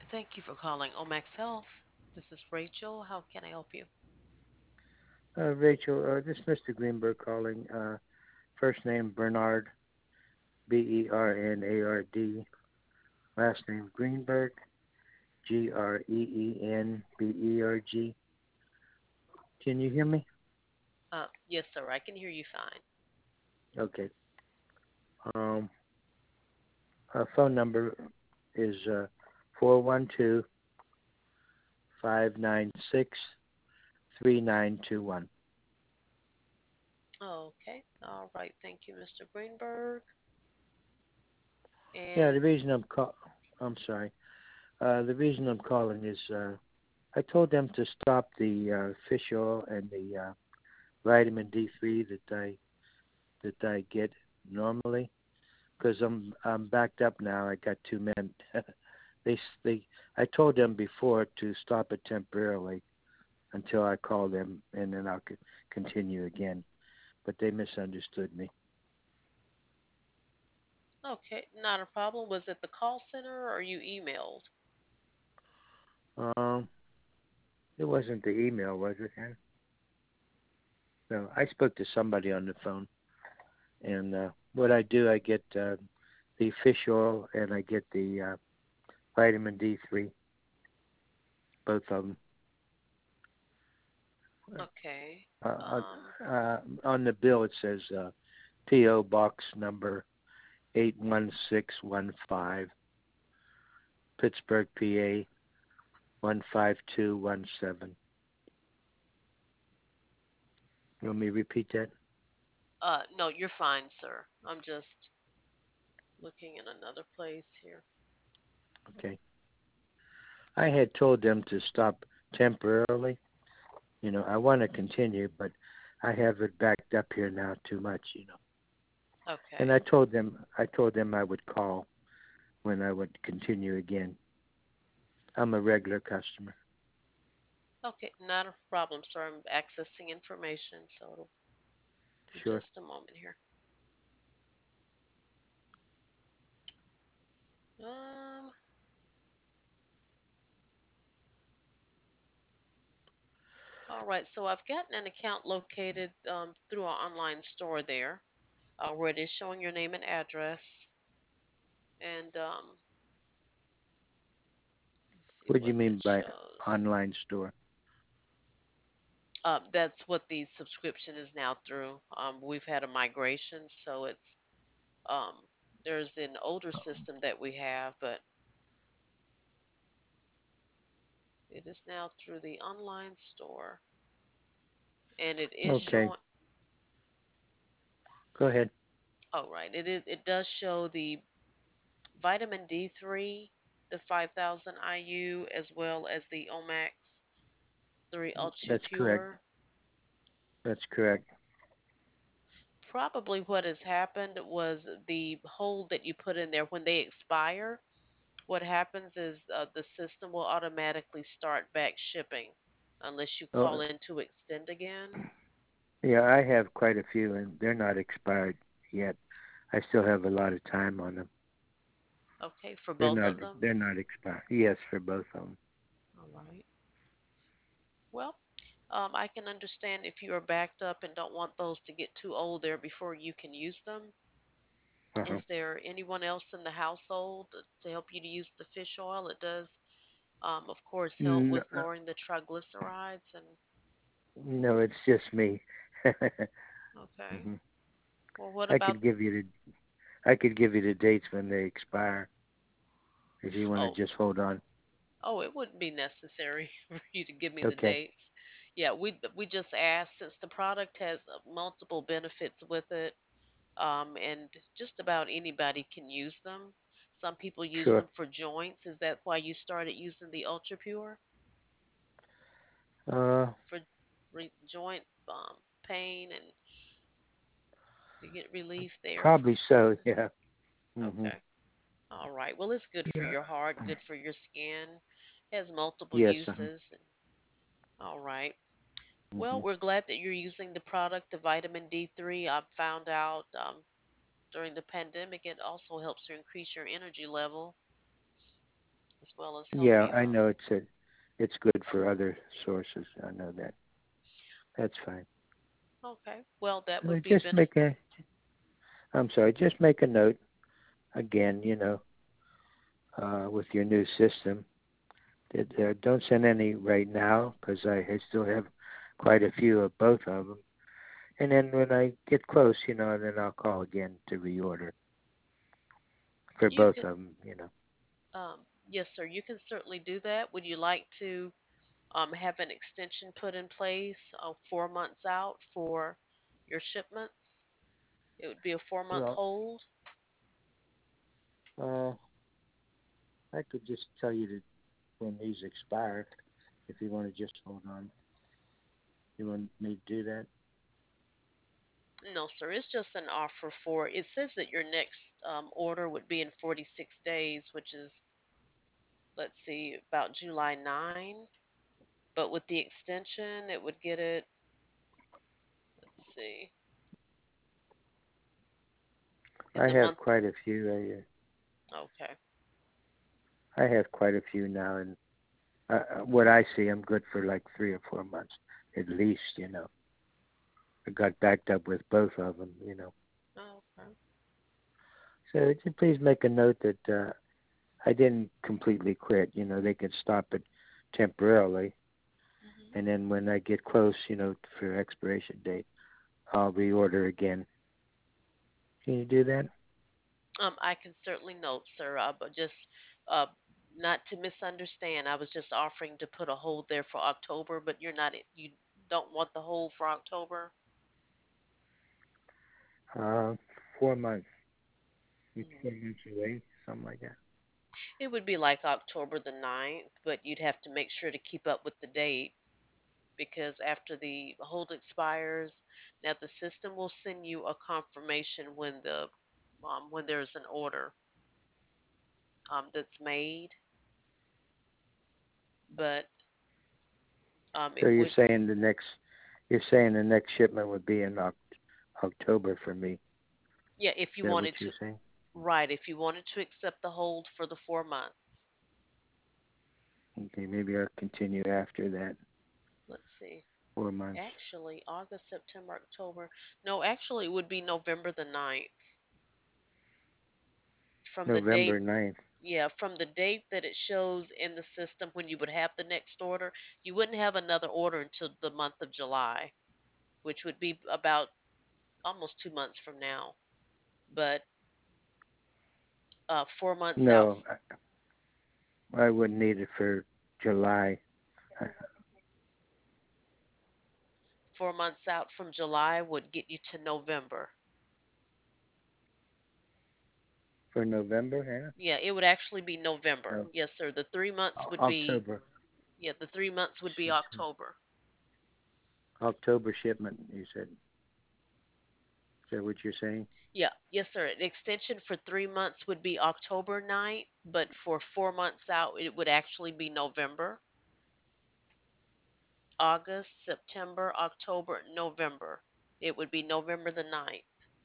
Thank you for calling Omax Health. This is Rachel. How can I help you? Rachel, this is Mr. Greenberg calling. First name Bernard, Bernard. Last name Greenberg, Greenberg. Can you hear me? Yes, sir. I can hear you fine. Okay. Um, our phone number is 412 Okay. All right. Thank you, Mr. Greenberg. Yeah, And the reason I'm sorry. The reason I'm calling is I told them to stop the fish oil and the vitamin D3 that I get normally because I'm backed up now. I got two men. they I told them before to stop it temporarily until I call them, and then I'll continue again. But they misunderstood me. okay, not a problem. Was it the call center or you emailed? Um, it wasn't the email, was it? No, I spoke to somebody on the phone, and what I do, I get the fish oil and I get the vitamin D3, both of them. Okay. Uh, Um, on the bill, it says P.O. Box number 81615, Pittsburgh, PA 15217. You want me to repeat that? no, you're fine, sir. I'm just looking in another place here. Okay. I had told them to stop temporarily. I want to continue, but I have it backed up here now too much. And Okay. I told them I would call when I would continue again. I'm a regular customer. Okay, not a problem, sir. I'm accessing information, so it'll be Sure. just a moment here. Um, all right, so I've gotten an account located through our online store there, where it is showing your name and address. And let's see What do you what mean it by shows. online store? That's what the subscription is now through. We've had a migration, so it's um, there's an older system that we have, but it is now through the online store, and it is Okay. showing. Go ahead. Oh, right, it does show the vitamin D3, the 5,000 IU, as well as the Omax 3 Ultra That's correct. Pure. That's correct. Probably what has happened was the hold that you put in there when they expire. What happens is the system will automatically start back shipping unless you Oh, call in to extend again. yeah, I have quite a few, and they're not expired yet. I still have a lot of time on them. Okay, for They're both not. of them. They're not expired. Yes, for both of them. All right. Well, I can understand if you are backed up and don't want those to get too old there before you can use them. Uh-huh. Is there anyone else in the household to help you to use the fish oil? It does, of course, help No, with lowering the triglycerides. And no, it's just me. okay, hmm well, what I about? could give you the. I could give you the dates when they expire if you want to Oh, just hold on. oh, it wouldn't be necessary for you to give me the Okay. dates. Yeah, we just asked since the product has multiple benefits with it, and just about anybody can use them. Some people use Sure. them for joints. Is that why you started using the Ultra Pure Uh, for joint pain and to get relief there? Probably so. Yeah. Okay. All right. Well, it's good for Yeah. your heart, good for your skin. Has multiple Yes. uses. All right. Well, hmm we're glad that you're using the product, the vitamin D3. I found out during the pandemic it also helps to increase your energy level. as well as Home Yeah, I Depot. know it's good for other sources. I know that. That's fine. Okay. Well, that So would be I'm sorry, just make a note again, with your new system that don't send any right now because I still have quite a few of both of them. And then when I get close, then I'll call again to reorder for you both can of them. yes, sir. You can certainly do that. Would you like to have an extension put in place 4 months out for your shipments? It would be a 4 month Well, hold. uh, I could just tell you that when these expire, if you want to just hold on. You want me to do that? No, sir. It's just an offer for. It says that your next order would be in 46 days, which is, let's see, about July 9. But with the extension, it would get it. Let's see, in I the have month. quite a few. Okay. I have quite a few now, and what I see, I'm good for like 3 or 4 months at least. I got backed up with both of them. Okay. So just please make a note that I didn't completely quit. They can stop it temporarily, hmm and then when I get close, for expiration date, I'll reorder again. Can you do that? I can certainly note, sir. But just uh, not to misunderstand, I was just offering to put a hold there for October, but you're not. You don't want the hold for October. 4 months. It's Mm. 4 months away, something like that. It would be like October the 9th, but you'd have to make sure to keep up with the date because after the hold expires, now the system will send you a confirmation when there's an order that's made, but So it would. you're saying the next shipment would be in October for me. Is Yeah, if you that what wanted you're to. saying? Right, if you wanted to accept the hold for the 4 months. Okay, maybe I'll continue after that. Let's see. 4 months. Actually, August, September, October. No, actually, it would be November the 9th. From the November date, 9th. yeah, from the date that it shows in the system when you would have the next order, you wouldn't have another order until the month of July, which would be about almost 2 months from now. But 4 months out, No, I wouldn't need it for July. 4 months out from July would get you to November. For November, Hannah? Yeah, it would actually be November. No, Yes, sir. The 3 months would be, October. yeah, the 3 months would be October. October shipment, you said. Is that what you're saying? Yeah, yes, sir. An extension for 3 months would be October 9th, but for 4 months out, it would actually be November, August, September, October, November. It would be November the 9th.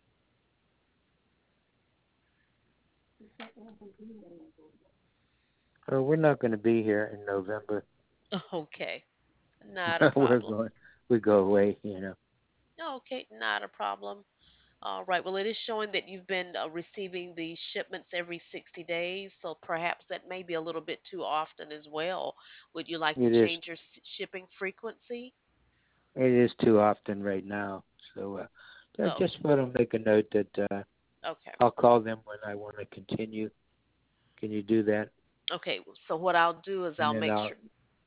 We're not going to be here in November. Okay, not a we're problem. going. We go away. Okay, not a problem. All right. Well, it is showing that you've been receiving the shipments every 60 days, so perhaps that may be a little bit too often as well. Would you like to It is. change your shipping frequency? It is too often right now. So Oh, just want to make a note that okay. I'll call them when I want to continue. Can you do that? Okay. So what I'll do is And I'll then make sure.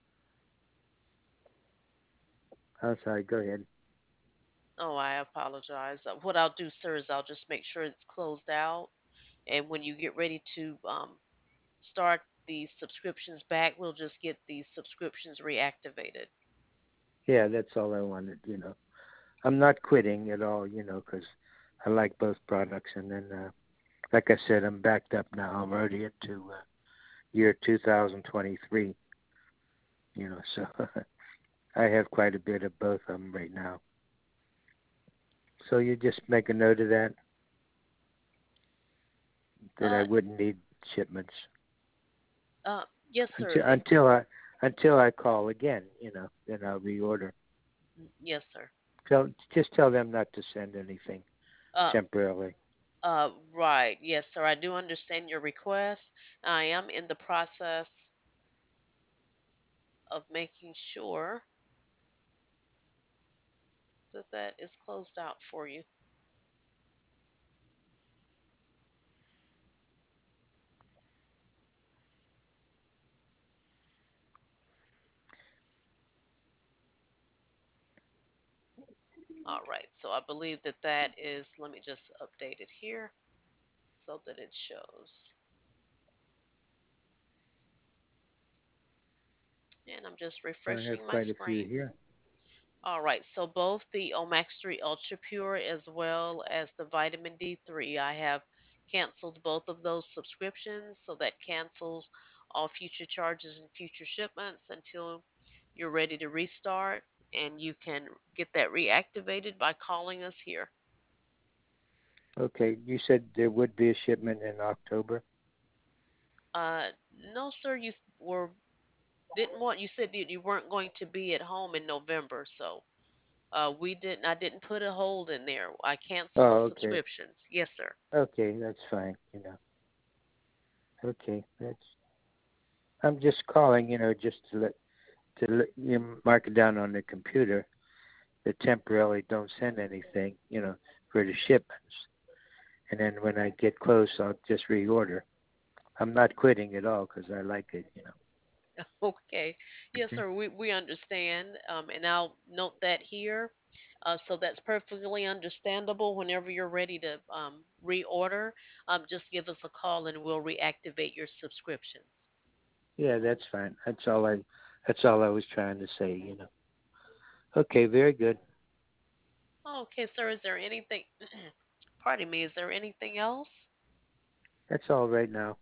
I'm sorry. Go ahead. Oh, I apologize. What I'll do, sir, is I'll just make sure it's closed out, and when you get ready to start the subscriptions back, we'll just get the subscriptions reactivated. Yeah, that's all I wanted. I'm not quitting at all. Because I like both products. And then, like I said, I'm backed up now. I'm already into year 2023. So I have quite a bit of both of them right now. So you just make a note of that I Uh, wouldn't need shipments. Yes, sir. until until I until I call again. Then I'll reorder. Yes, sir. Just tell them not to send anything Uh, temporarily. right. Yes, sir. I do understand your request. I am in the process of making sure that that is closed out for you. All right. So I believe that that is, let me just update it here so that it shows. And I'm just I have refreshing my quite a few screen. here. All right, so both the Omax 3 Ultra Pure as well as the vitamin D3, I have canceled both of those subscriptions, so that cancels all future charges and future shipments until you're ready to restart, and you can get that reactivated by calling us here. Okay, you said there would be a shipment in October. No, sir, were didn't want you said that you weren't going to be at home in November, so we didn't. I didn't put a hold in there. I canceled the Oh, okay. subscriptions. Yes, sir. Okay, that's fine. Okay, that's. I'm just calling. Just to let you mark it down on the computer that temporarily don't send anything. For the shipments, and then when I get close, I'll just reorder. I'm not quitting at all because I like it. Okay. Yes, Okay. sir. We understand. And I'll note that here. So that's perfectly understandable. Whenever you're ready to reorder, just give us a call and we'll reactivate your subscriptions. Yeah, that's fine. That's all I was trying to say. Okay, very good. Okay, sir. Is there anything, pardon me, is there anything else? That's all right now.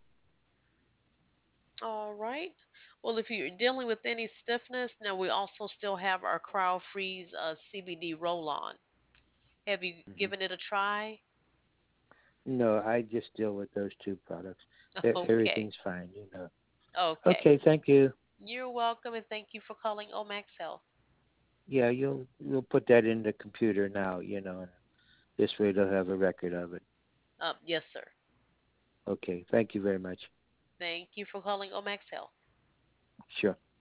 All right. Well, if you're dealing with any stiffness, now we also still have our Cryo Freeze CBD roll on. Have you Hmm. given it a try? No, I just deal with those two products. Okay. Everything's fine. Okay. Okay, thank you. You're welcome, and thank you for calling Omax Health. Yeah, you'll put that in the computer now, and this way they'll have a record of it. Yes, sir. Okay, thank you very much. Thank you for calling Omax Health. Sure.